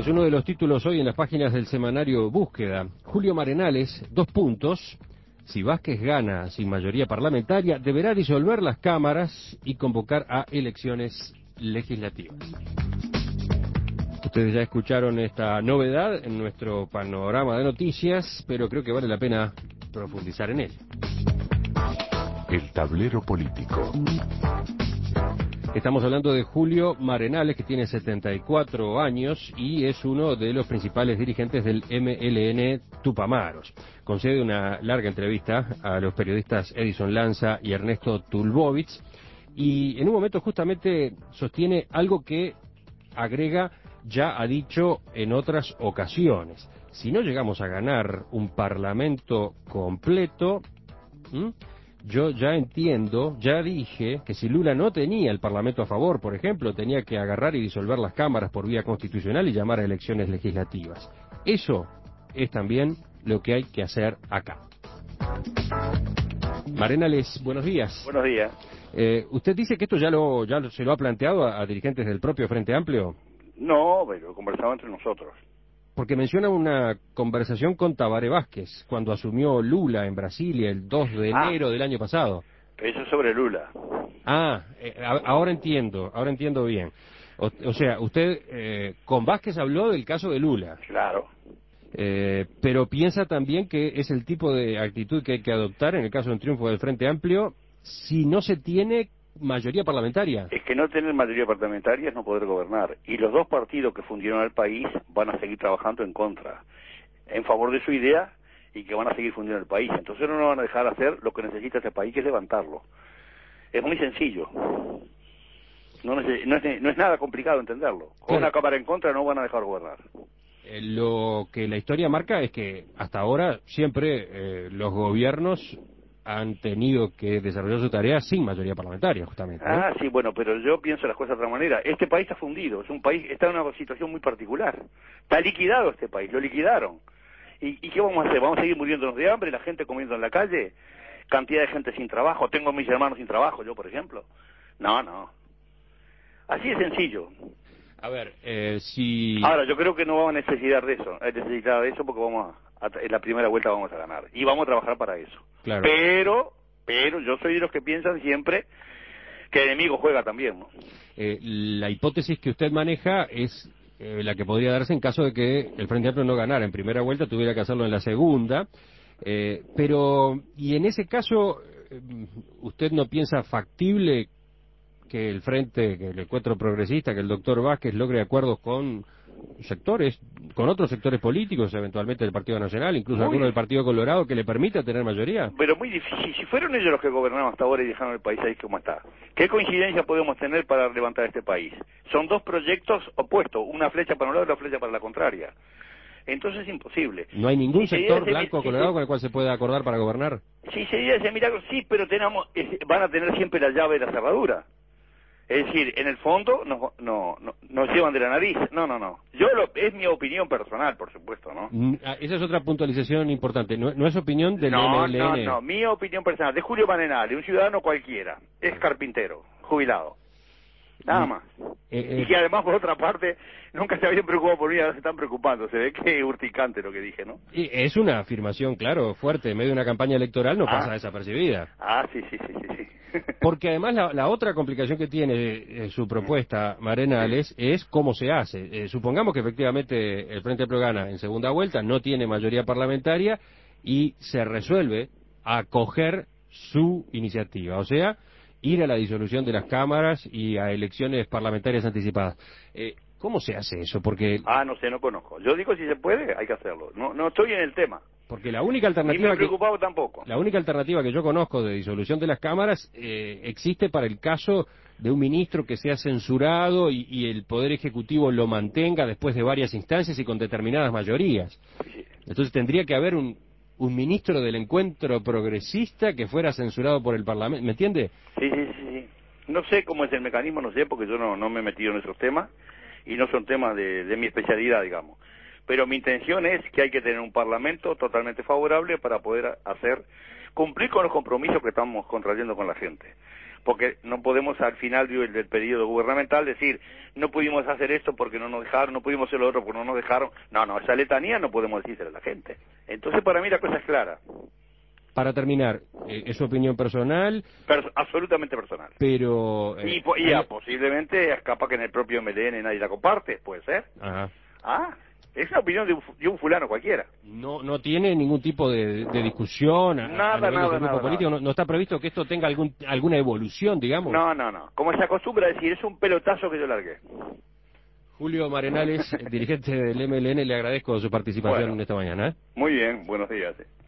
Es uno de los títulos hoy en las páginas del semanario Búsqueda. Julio Marenales, 2 puntos. Si Vázquez gana sin mayoría parlamentaria, deberá disolver las cámaras y convocar a elecciones legislativas. Ustedes ya escucharon esta novedad en nuestro panorama de noticias, pero creo que vale la pena profundizar en ella. El tablero político. Estamos hablando de Julio Marenales, que tiene 74 años y es uno de los principales dirigentes del MLN Tupamaros. Concede una larga entrevista a los periodistas Edison Lanza y Ernesto Tulbovitz y en un momento justamente sostiene algo que agrega, ya ha dicho en otras ocasiones. Si no llegamos a ganar un parlamento completo, yo ya entiendo, ya dije que si Lula no tenía el Parlamento a favor, por ejemplo, tenía que agarrar y disolver las cámaras por vía constitucional y llamar a elecciones legislativas. Eso es también lo que hay que hacer acá. Marenales, buenos días. Buenos días. ¿Usted dice que esto ya se lo ha planteado a dirigentes del propio Frente Amplio? No, pero lo conversamos entre nosotros. Porque menciona una conversación con Tabaré Vázquez cuando asumió Lula en Brasilia el 2 de enero del año pasado. Eso es sobre Lula. Ahora entiendo bien. O sea, usted con Vázquez habló del caso de Lula. Claro. Pero piensa también que es el tipo de actitud que hay que adoptar en el caso de un triunfo del Frente Amplio si no se tiene mayoría parlamentaria. Es que no tener mayoría parlamentaria es no poder gobernar. Y los dos partidos que fundieron al país van a seguir trabajando en contra, en favor de su idea, y que van a seguir fundiendo el país. Entonces no van a dejar hacer lo que necesita este país, que es levantarlo. Es muy sencillo. No es nada complicado entenderlo. Con una cámara en contra no van a dejar gobernar. Lo que la historia marca es que hasta ahora siempre los gobiernos han tenido que desarrollar su tarea sin mayoría parlamentaria, justamente. Sí, bueno, pero yo pienso las cosas de otra manera. Este país está fundido, es un país, está en una situación muy particular. Está liquidado este país, lo liquidaron. ¿Y qué vamos a hacer? ¿Vamos a seguir muriéndonos de hambre, la gente comiendo en la calle? ¿Cantidad de gente sin trabajo? ¿Tengo a mis hermanos sin trabajo, yo, por ejemplo? No. Así de sencillo. A ver, Ahora, yo creo que no vamos a necesitar de eso porque en la primera vuelta vamos a ganar. Y vamos a trabajar para eso. Claro. Pero yo soy de los que piensan siempre que el enemigo juega también, ¿no? La hipótesis que usted maneja es la que podría darse en caso de que el Frente Amplio no ganara en primera vuelta, tuviera que hacerlo en la segunda. Pero, ¿y en ese caso usted no piensa factible que el Frente, que el Encuentro Progresista, que el doctor Vázquez logre acuerdos con otros sectores políticos, eventualmente del Partido Nacional, incluso algunos del Partido Colorado, que le permita tener mayoría? Pero muy difícil. Si fueron ellos los que gobernaron hasta ahora y dejaron el país ahí como está, ¿qué coincidencia podemos tener para levantar este país? Son dos proyectos opuestos, una flecha para un lado y una flecha para la contraria. Entonces es imposible. ¿No hay ningún sector blanco o colorado con el cual se pueda acordar para gobernar? Sí, sería ese milagro, sí, pero van a tener siempre la llave de la cerradura. Es decir, en el fondo nos llevan de la nariz. No. Es mi opinión personal, por supuesto, ¿no? Esa es otra puntualización importante. No es opinión del MLN. No. Mi opinión personal, de Julio Marenales, un ciudadano cualquiera. Es carpintero, jubilado. Nada más. Y que además, por otra parte, nunca se habían preocupado por mí, ahora se están preocupando. Se ve que es urticante lo que dije, ¿no? Y es una afirmación, claro, fuerte. En medio de una campaña electoral no pasa desapercibida. Sí. Porque además la otra complicación que tiene su propuesta, Marenales, es cómo se hace. Supongamos que efectivamente el Frente Amplio gana en segunda vuelta, no tiene mayoría parlamentaria y se resuelve acoger su iniciativa. O sea, ir a la disolución de las cámaras y a elecciones parlamentarias anticipadas. ¿Cómo se hace eso? Porque no sé, no conozco. Yo digo, si se puede, hay que hacerlo. No estoy en el tema. Porque la única alternativa tampoco. La única alternativa que yo conozco de disolución de las cámaras existe para el caso de un ministro que sea censurado y el Poder Ejecutivo lo mantenga después de varias instancias y con determinadas mayorías. Sí. Entonces tendría que haber un ministro del Encuentro Progresista que fuera censurado por el Parlamento, ¿me entiende? Sí. No sé cómo es el mecanismo, no sé, porque yo no me he metido en esos temas y no son temas de mi especialidad, digamos. Pero mi intención es que hay que tener un parlamento totalmente favorable para poder cumplir con los compromisos que estamos contrayendo con la gente. porque no podemos al final del periodo gubernamental decir, no pudimos hacer esto porque no nos dejaron, no pudimos hacer lo otro porque no nos dejaron. No, esa letanía no podemos decírsela a la gente. Entonces, para mí la cosa es clara. Para terminar, es su opinión personal. Absolutamente personal. Pero... posiblemente escapa que en el propio MLN nadie la comparte, puede ser. Ajá. Es la opinión de un fulano cualquiera. No tiene ningún tipo de discusión nada. político. No está previsto que esto tenga alguna evolución, digamos. No. Como se acostumbra a decir, es un pelotazo que yo largué. Julio Marenales, dirigente del MLN, le agradezco su participación esta mañana. Muy bien, buenos días.